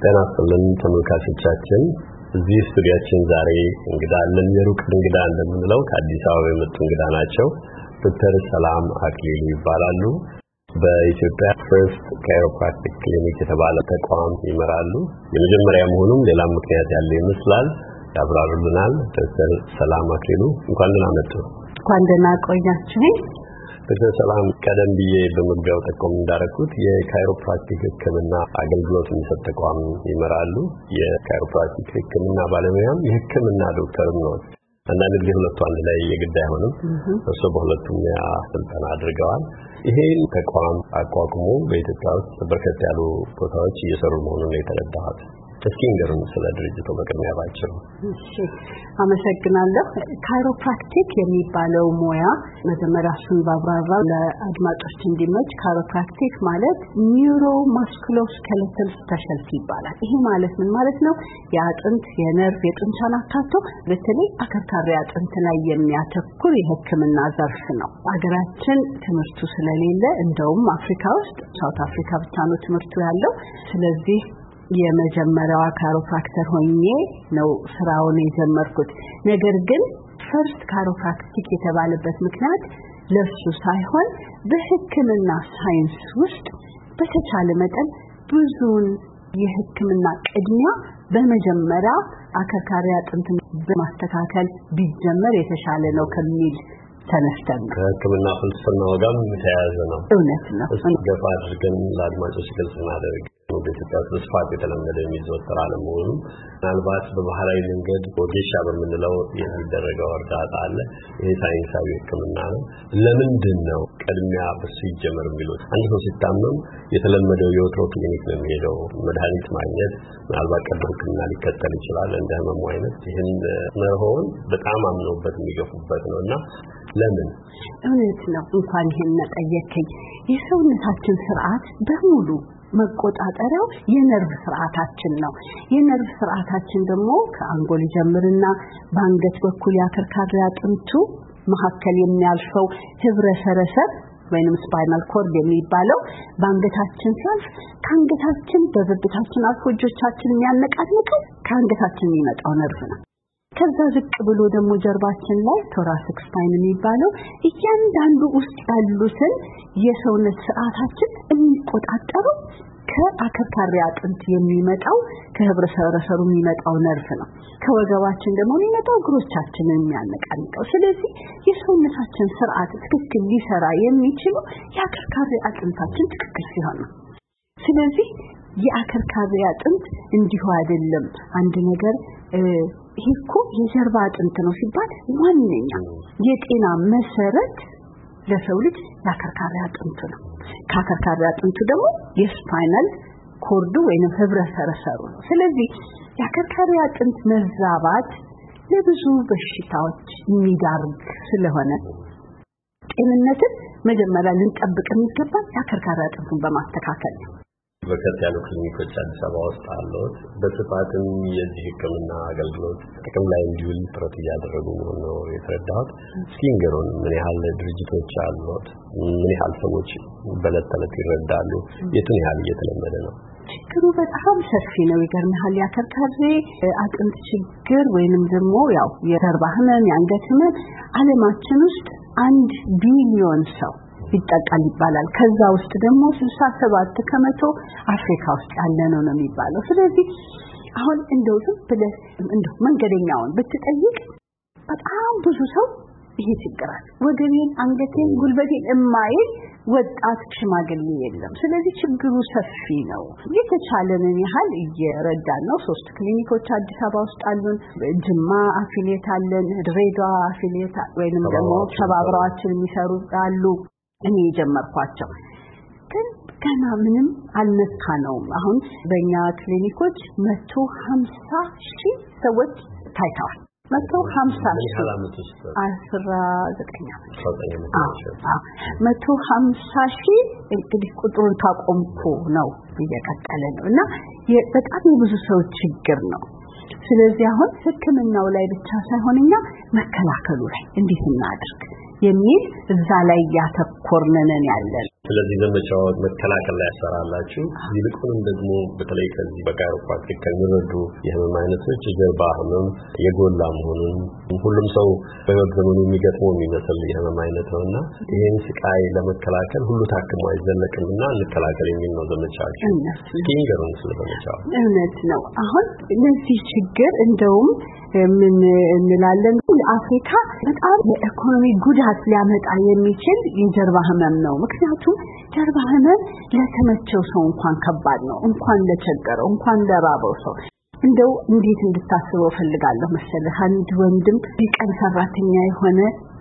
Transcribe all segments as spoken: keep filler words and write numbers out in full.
ጤና ይስጥልን ተመልካቾቻችን እዚህ ስቱዲያችን ዛሬ እንግዳ አለን የሩቅ እንግዳ እንደምንለው ከአዲስ አበባ የመጡ እንግዳ ናቸው ዶክተር ሰላም አክሊሉ ይባላሉ በኢትዮጵያ ፈርስት ካይሮፕራክቲክ ክሊኒክ የተባለ ተቋም ይመራሉ የመጀመሪያ መሆኑም ሌላ ምክንያት ያለ ይመስላል ያብራሩልናል ዶክተር ሰላም አክሊሉ እንኳን ደህና መጡ እንኳን ደህና ቆያችሁ ዶክተር ሰላም ቀደም ብዬ በመግቢያው ጠቆም እንዳረኩት የካይሮፕራክቲክ ሕክምና አገልግሎት የሚሰጥ ተቋም ይመራሉ የካይሮፕራክቲክ ሕክምና ባለሙያም የሕክምና ዶክተርም ነው አንዳንድ ጊዜ ሁለቱ አንድ ላይ የግድ አይሆንም እሱ በሁለቱም ያ ስልጠና አድርገዋል ይሄን ተቋም አቋቁሞ በኢትዮጵያ ውስጥ በርከት ያሉ ቦታዎች እየሰሩ መሆኑን የተረዳሁት እስኪ ንገሩን ስለ ድርጅቱ በቅድሚያ ባጭሩ እሺ አመሰግናለሁ ካይሮፕራክቲክ የሚባለው ሙያ መጀመሪያ እሱን ባብራራው ለአድማጮች እንዲመች ካይሮፕራክቲክ ማለት ኒውሮ ማስኩሎስኬለተል ስፔሻሊቲ ይባላል ይሄ ማለት ምን ማለት ነው የአጥንት የነርቭ የጡንቻን አካቶ በተለይ አከርካሪ አጥንት ላይ የሚያተኩር የሕክምና ዘርፍ ነው አገራችን ትምህርቱ ስለሌለ እንደውም አፍሪካ ውስጥ ሳውት አፍሪካ ብቻ ነው ትምህርቱ ያለው ስለዚህ የመጀመሪያው ካይሮፕራክተር ሆኜ ነው ስራውን የጀመርኩት ነገር ግን ፈርስት ካይሮፕራክቲክ የተባለበት ምክንያት ለሱ ሳይሆን በሕክምና ሳይንስ ውስጥ በተቻለ መጠን ብዙን የሕክምና ቅድሚያ በመጀመሪያ አከርካሪ አጥንትን በማስተካከል ቢጀመር የተሻለ ነው ከሚል ተነስተን ከሕክምና ፍልስፍና ጋር ተያያዘ ነው እውነት ነው ገፋ አድርገን ለአድማጮች ግልጽ እናደርግ በኢትዮጵያ ተስፋት የተለመደ የሚዘወተር አለመሆኑ ምናልባት በባህላዊ መንገድ ወጌሻ በምንለው የሚደረገው እርዳታ አለ ይሄ ሳይንሳዊ ሕክምና ነው ለምንድን ነው ቅድሚያ በሱ ይጀመር የሚሉት አንድ ሰው ሲታመም የተለመደው የወትሮ ክሊኒክ ነው የሚሄደው መድኃኒት ማግኘት ምናልባት ቀዶ ሕክምና ሊከተል ይችላል እንደ ህመሙ አይነት ይህን መርሆውን በጣም አምነውበት የሚገፉበት ነውና ለምን እውነት ነው እንኳን ይሄን ጠየቀኝ የሰውነታችን ስርዓት በሙሉ መቆጣጠሪያው የነርቭ ስርዓታችን ነው የነርቭ ስርዓታችን ደግሞ ከአንጎል ጀምርና በአንገት በኩል ያከርካሪ አጥንቱ መሐከል የሚያልፈው ህብረ ሰረሰር ወይንም ስፓይናል ኮርድ የሚባለው በአንገታችን ሲያልፍ ከአንገታችን በብብታችን አልፎ እጆቻችን የሚያነቃንቀው ከአንገታችን የሚመጣው ነርቭ ነው ከዛ ዝቅ ብሎ ደግሞ ጀርባችን ላይ ቶራሲክ ስፓይን የሚባለው እያንዳንዱ ውስጥ ያሉትን የሰውነት ስርዓታችን የሚቆጣጠሩ ከአከርካሪ አጥንት የሚመጣው ከህብረ ሰረሰሩ የሚመጣው ነርቭ ነው ከወገባችን ደግሞ የሚመጣው እግሮቻችንን የሚያነቃንቀው ስለዚህ የሰውነታችን ስርዓት ትክክል ሊሰራ የሚችለው የአከርካሪ አጥንታችን ትክክል ሲሆን ነው ስለዚህ የአከርካሪ አጥንት እንዲሁ አይደለም አንድ ነገር ይሄኮ የጀርባ አጥንት ነው ሲባል ዋነኛ የጤና መሰረት ለሰው ልጅ የአከርካሪ አጥንት ነው ከአከርካሪ አጥንቱ ደግሞ የስፓይናል ኮርዱ ወይንም ህብረ ሰረሰሩ ነው ስለዚህ የአከርካሪ አጥንት መዛባት ለብዙ በሽታዎች የሚዳርግ ስለሆነ ጤንነትን መጀመሪያ ልንጠብቅ የሚገባው የአከርካሪ አጥንቱን በማስተካከል ነው በርከት ያሉ ክሊኒኮች አዲስ አበባ ውስጥ አሉት በስፋትም የዚህ ሕክምና አገልግሎት ጥቅም ላይ እንዲውል ጥረት እያደረጉ ነው የተረዳሁት እስኪ ንገሩን ምን ያህል ድርጅቶች አሉት ምን ያህል ሰዎች በዕለት ተዕለት ይረዳሉ የቱን ያህል እየተለመደ ነው ችግሩ በጣም ሰፊ ነው ይገርምሃል ያከርካሪ አጥንት ችግር ወይንም ደግሞ ያው የጀርባ ህመም የአንገት ህመም ዓለማችን ውስጥ አንድ ቢሊዮን ሰው ይጠቃል ይባላል ከዛ ውስጥ ደግሞ ስልሳ ሰባት ከመቶ አፍሪካ ውስጥ ያለ ነው ነው የሚባለው ስለዚህ አሁን እንደው ዝም ብለህ እንደው መንገደኛውን ብትጠይቅ በጣም ብዙ ሰው ይሄ ችግር አለ ወገቤን አንገቴን ጉልበቴን እማይል ወጣት ሽማግሌ የለም ስለዚህ ችግሩ ሰፊ ነው የተቻለንን ያህል እየረዳን ነው ሶስት ክሊኒኮች አዲስ አበባ ውስጥ አሉን ጅማ አፊሊየት አለን ድሬዳዋ አፊሊየት ወይንም ደግሞ ተባብረዋችን የሚሰሩ አሉ እኔ ጀመርኳቸው ግን ገና ምንም አልነካነውም አሁን በእኛ ክሊኒኮች መቶ ሀምሳ ሺህ ሰዎች ታይተዋል መቶ ሀምሳ ሺህ አስራ ዘጠኝ መቶ ሀምሳ ሺህ እንግዲህ ቁጥሩን ታቆምኩ ነው እየቀጠለ ነው እና በጣም የብዙ ሰው ችግር ነው ስለዚህ አሁን ሕክምናው ላይ ብቻ ሳይሆንኛ መከላከሉ ላይ እንዴት እናድርግ የሚል እዛ ላይ ያተኮርነን ያለን። ስለዚህ ዘመቻው መከላከል ላይ ያሰራላችሁ ይልቁንም ደግሞ በተለይ ከዚህ በካይሮፕራክቲክ ከሚረዱ የህመም አይነቶች የጀርባ ህመም የጎላ መሆኑን ሁሉም ሰው በመዘመኑ የሚገጥመው የሚመስል የህመም አይነት ነውና ይሄን ስቃይ ለመከላከል ሁሉ ታክሞ አይዘለቅምና እንከላከል የሚል ነው ዘመቻችሁ። ስኪንገሩን ስለዘመቻው እውነት ነው። አሁን ለዚህ ችግር እንደውም ምን እንላለን አፍሪካ በጣም የኢኮኖሚ ጉዳት ሊያመጣ የሚችል የጀርባ ህመም ነው። ምክንያቱም ጀርባ ህመም ለተመቸው ሰው እንኳን ከባድ ነው፣ እንኳን ለቸገረው እንኳን ለራበው ሰው። እንደው እንዴት እንድታስበው ፈልጋለሁ መሰለህ አንድ ወንድም ቢቀን ሰራተኛ የሆነ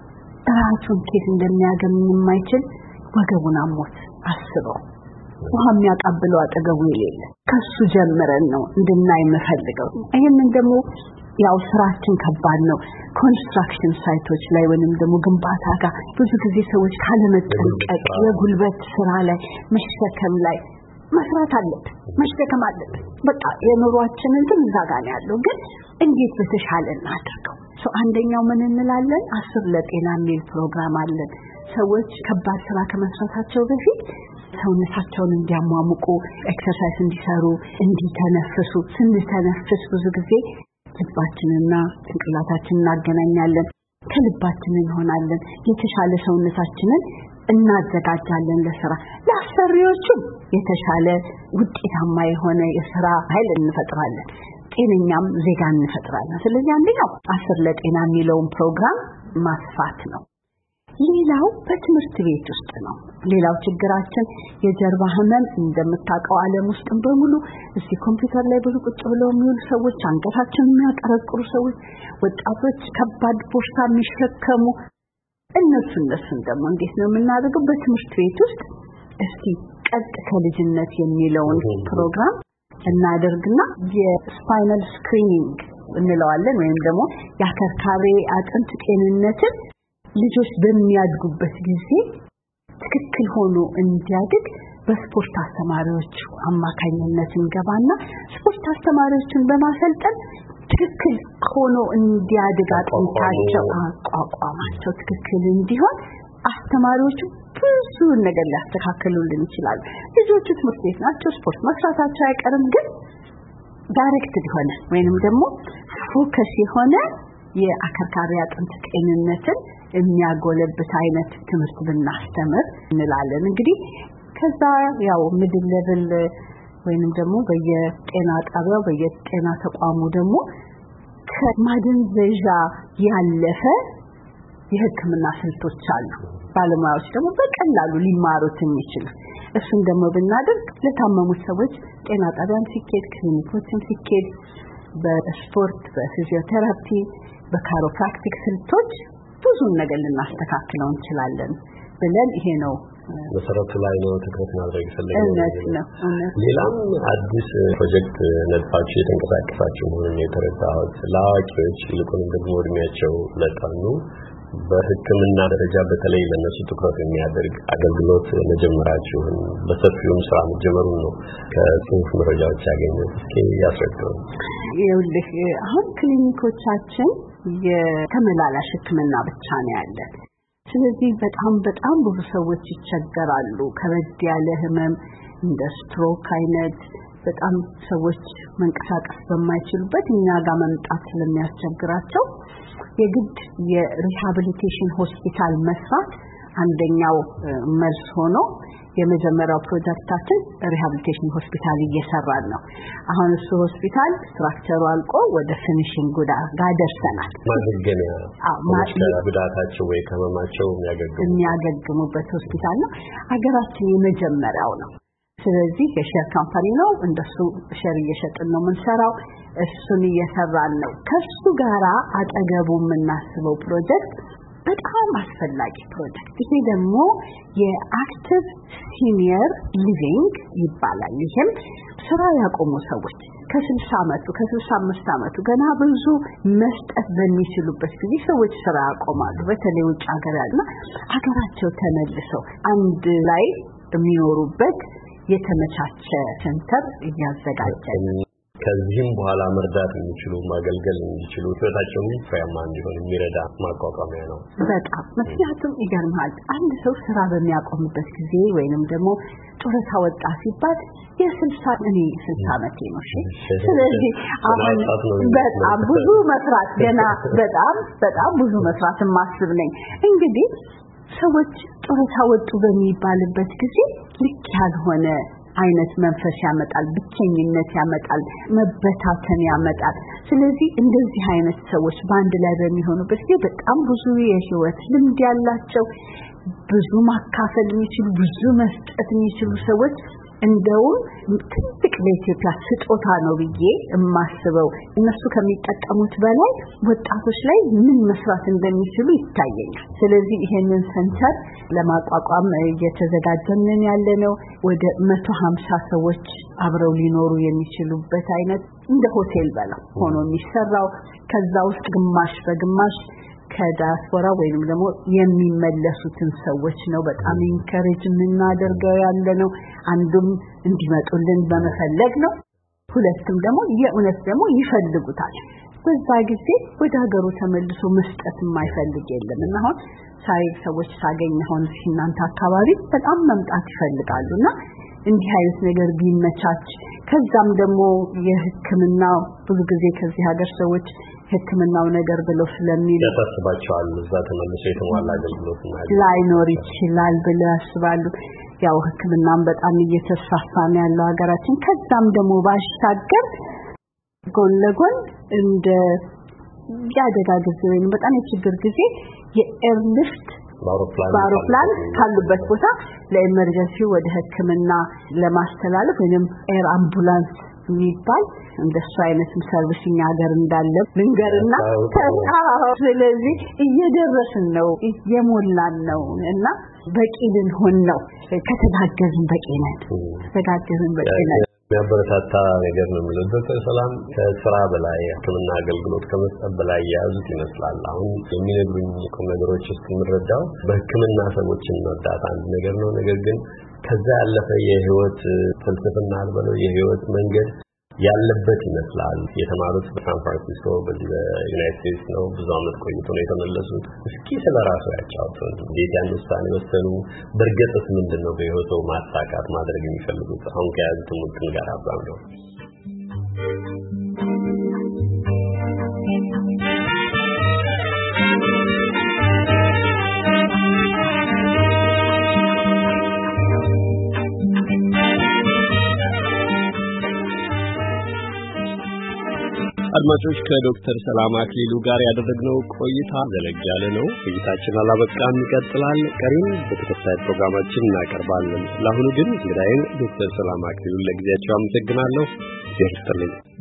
ራሱን ከየት እንደሚያገኝ የማይችል ወገቡን አሞት አስበው ውሃ የሚያቀብለው አጠገቡ የሌለ ከሱ ጀምረን ነው እንድናይ የምፈልገው። ይሄንን ደግሞ ያው ስራችን ከባድ ነው። ኮንስትራክሽን ሳይቶች ላይ ወይንም ደግሞ ግንባታ ጋር ብዙ ጊዜ ሰዎች ካለመጠንቀቅ የጉልበት ስራ ላይ መሸከም ላይ መስራት አለበት መሸከም አለበት። በቃ የኑሯችን እንትን እዛ ጋር ያለው ግን እንዴት በተሻለ እናድርገው? ሶ አንደኛው ምን እንላለን አስር ለጤና የሚል ፕሮግራም አለን። ሰዎች ከባድ ስራ ከመስራታቸው በፊት ሰውነታቸውን እንዲያሟሙቁ ኤክሰርሳይዝ እንዲሰሩ እንዲተነፍሱ። ስንተነፍስ ብዙ ጊዜ ልባችንና ጭንቅላታችንን እናገናኛለን፣ ከልባችን እንሆናለን፣ የተሻለ ሰውነታችንን እናዘጋጃለን ለስራ። ለአሰሪዎችም የተሻለ ውጤታማ የሆነ የስራ ኃይል እንፈጥራለን፣ ጤነኛም ዜጋ እንፈጥራለን። ስለዚህ አንደኛው አስር ለጤና የሚለውን ፕሮግራም ማስፋት ነው። ሌላው በትምህርት ቤት ውስጥ ነው። ሌላው ችግራችን የጀርባ ህመም እንደምታውቀው ዓለም ውስጥ በሙሉ እዚህ ኮምፒውተር ላይ ብዙ ቁጭ ብለው የሚውሉ ሰዎች፣ አንገታቸውን የሚያቀረቅሩ ሰዎች፣ ወጣቶች ከባድ ቦርሳ የሚሸከሙ እነሱ እነሱን ደግሞ እንዴት ነው የምናደርገው? በትምህርት ቤት ውስጥ እስቲ ቀጥ ከልጅነት የሚለውን ፕሮግራም እናደርግና የስፓይናል ስክሪኒንግ እንለዋለን ወይም ደግሞ የአከርካሪ አጥንት ጤንነትን ልጆች በሚያድጉበት ጊዜ ትክክል ሆኖ እንዲያድግ በስፖርት አስተማሪዎች አማካኝነት እንገባና ስፖርት አስተማሪዎችን በማሰልጠን ትክክል ሆኖ እንዲያድግ አጥንታቸው አቋቋማቸው ትክክል እንዲሆን አስተማሪዎቹ ብዙ ነገር ሊያስተካክሉልን ይችላሉ። ልጆቹ ትምህርት ቤት ናቸው፣ ስፖርት መስራታቸው አይቀርም። ግን ዳይሬክትድ ሆነ ወይንም ደግሞ ፎከስ የሆነ የአከርካሪ አጥንት ጤንነትን የሚያጎለብት አይነት ትምህርት ብናስተምር እንላለን። እንግዲህ ከዛ ያው ሚድል ሌቭል ወይንም ደግሞ በየጤና ጣቢያው በየጤና ተቋሙ ደግሞ ከማደንዘዣ ያለፈ የሕክምና ስልቶች አሉ። ባለሙያዎች ደግሞ በቀላሉ ሊማሩት የሚችሉ እሱን ደግሞ ብናደርግ ለታመሙት ሰዎች ጤና ጣቢያን ሲኬድ ክሊኒኮችን ሲኬድ በስፖርት በፊዚዮቴራፒ በካይሮፕራክቲክ ስልቶች ብዙ ነገር ልናስተካክለው እንችላለን ብለን ይሄ ነው መሰረቱ ላይ ነው ትኩረት ማድረግ ፈልገን ነው። ሌላም አዲስ ፕሮጀክት ነድፋችሁ የተንቀሳቀሳችሁ መሆኑን የተረዳሁት ለአዋቂዎች ይልቁንም ደግሞ እድሜያቸው ለጠኑ በሕክምና ደረጃ በተለይ ለነሱ ትኩረት የሚያደርግ አገልግሎት መጀመራችሁን በሰፊው ስራ መጀመሩን ነው ከጽሁፍ መረጃዎች ያገኘሁት። እስኪ ያስረዳው። ይኸውልህ አሁን ክሊኒኮቻችን የተመላላሽ ሕክምና ብቻ ነው ያለን። ስለዚህ በጣም በጣም ብዙ ሰዎች ይቸገራሉ። ከበድ ያለ ህመም እንደ ስትሮክ አይነት በጣም ሰዎች መንቀሳቀስ በማይችሉበት እኛ ጋር መምጣት ስለሚያስቸግራቸው የግድ የሪሃቢሊቴሽን ሆስፒታል መስራት አንደኛው መልስ ሆኖ የመጀመሪያው ፕሮጀክታችን ሪሃቢሊቴሽን ሆስፒታል እየሰራን ነው። አሁን እሱ ሆስፒታል ስትራክቸሩ አልቆ ወደ ፊኒሺንግ ጋር ደርሰናል። ማገገሚያ አዎ ጉዳታቸው ወይ ከመማቸው የሚያገግሙበት ሆስፒታል ነው። ሀገራችን የመጀመሪያው ነው። ስለዚህ የሼር ካምፓኒ ነው፣ እንደሱ ሼር እየሸጥን ነው የምንሰራው። እሱን እየሰራን ነው። ከሱ ጋራ አጠገቡ የምናስበው ፕሮጀክት በጣም አስፈላጊ ፕሮጀክት ይሄ ደግሞ የአክቲቭ ሲኒየር ሊቪንግ ይባላል። ይሄም ስራ ያቆሙ ሰዎች ከስልሳ አመቱ ከስልሳ አምስት አመቱ ገና ብዙ መስጠት በሚችሉበት ጊዜ ሰዎች ስራ ያቆማሉ። በተለይ ውጭ ሀገር ያሉና ሀገራቸው ተመልሰው አንድ ላይ የሚኖሩበት የተመቻቸ ሴንተር እያዘጋጀን ከዚህም በኋላ መርዳት የሚችሉ ማገልገል የሚችሉ ህይወታቸው ፍሬያማ እንዲሆን የሚረዳ ማቋቋሚያ ነው። በጣም ምክንያቱም ይገርማል አንድ ሰው ስራ በሚያቆምበት ጊዜ ወይንም ደግሞ ጡረታ ወጣ ሲባል የስልሳ እኔ ስልሳ ዓመቴ ነው። ስለዚህ አሁን በጣም ብዙ መስራት ገና በጣም በጣም ብዙ መስራት ማስብ ነኝ። እንግዲህ ሰዎች ጡረታ ወጡ በሚባልበት ጊዜ ልክ ያልሆነ አይነት መንፈስ ያመጣል፣ ብቸኝነት ያመጣል፣ መበታተን ያመጣል። ስለዚህ እንደዚህ አይነት ሰዎች በአንድ ላይ በሚሆኑበት ጊዜ በጣም ብዙ የህይወት ልምድ ያላቸው ብዙ ማካፈል የሚችሉ ብዙ መስጠት የሚችሉ ሰዎች እንደውም ትልቅ ለኢትዮጵያ ስጦታ ነው ብዬ እማስበው እነሱ ከሚጠቀሙት በላይ ወጣቶች ላይ ምን መስራት እንደሚችሉ ይታየኛል። ስለዚህ ይሄንን ሰንተር ለማቋቋም እየተዘጋጀን ያለነው ወደ መቶ ሃምሳ ሰዎች አብረው ሊኖሩ የሚችሉበት አይነት እንደ ሆቴል በለው ሆኖ የሚሰራው ከዛ ውስጥ ግማሽ በግማሽ ከዳስፖራ ወይንም ደግሞ የሚመለሱትን ሰዎች ነው በጣም ኢንከሬጅ የምናደርገው ያለነው። አንዱም እንዲመጡልን በመፈለግ ነው፣ ሁለቱም ደግሞ የእውነት ደግሞ ይፈልጉታል። በዛ ጊዜ ወደ ሀገሩ ተመልሶ መስጠት የማይፈልግ የለም እና አሁን ሳይ ሰዎች ሳገኝ አሁን ሲናንተ አካባቢ በጣም መምጣት ይፈልጋሉና እንዲህ አይነት ነገር ቢመቻች ከዛም ደግሞ የሕክምና ብዙ ጊዜ ከዚህ ሀገር ሰዎች ሕክምናው ነገር ብለው ስለሚሉ ያሳስባቸዋል እዛ ተመልሶ የተሟላ አገልግሎት ማለት ላይኖር ይችላል ብለው ያስባሉ። ያው ሕክምናም በጣም እየተስፋፋ ነው ያለው ሀገራችን። ከዛም ደግሞ ባሻገር ጎን ለጎን እንደ ያደጋ ጊዜ ወይም በጣም የችግር ጊዜ የኤርሊፍት ባሮፕላን ካሉበት ቦታ ለኤመርጀንሲ ወደ ሕክምና ለማስተላለፍ ወይም ኤር አምቡላንስ የሚባል እንደሱ አይነት ሰርቪስኛ ሀገር እንዳለ ልንገርና ተጣው። ስለዚህ እየደረስን ነው እየሞላን ነው እና በቂ ልንሆን ነው ከተጋገዝን በቂ ነን ከተጋገዝን በቂ ነን። ያበረታታ ነገር ነው የሚሉት ሰላም ከስራ በላይ ሕክምና አገልግሎት ከመስጠት በላይ ያዙት ይመስላል። አሁን የሚነግሩኝ ነገሮች ውስጥ ምረዳው በሕክምና ሰዎችን መርዳት አንድ ነገር ነው። ነገር ግን ከዛ ያለፈ የህይወት ፍልስፍና አልበለው የህይወት መንገድ ያለበት ይመስላል። የተማሩት በሳን ፍራንሲስኮ በዚህ በዩናይትድ ስቴትስ ነው። ብዙ አመት ቆይተው ነው የተመለሱት። እስኪ ስለራሱ ያጫውቱን። እንዴት ያን ውሳኔ ወሰኑ? በርግጥስ ምንድነው በህይወቱ ማሳካት ማድረግ የሚፈልጉት? አሁን ከያዙት ሙጥን ጋር አብራምደው አድማጮች ከዶክተር ሰላም አክሊሉ ጋር ያደረግነው ቆይታ ዘለግ ያለ ነው። ቆይታችን አላበቃም፣ ይቀጥላል። ቀሪም በተከታይ ፕሮግራማችን እናቀርባለን። ለአሁኑ ግን እንግዳዬን ዶክተር ሰላም አክሊሉ ለጊዜያቸው አመሰግናለሁ። ይስጥልኝ።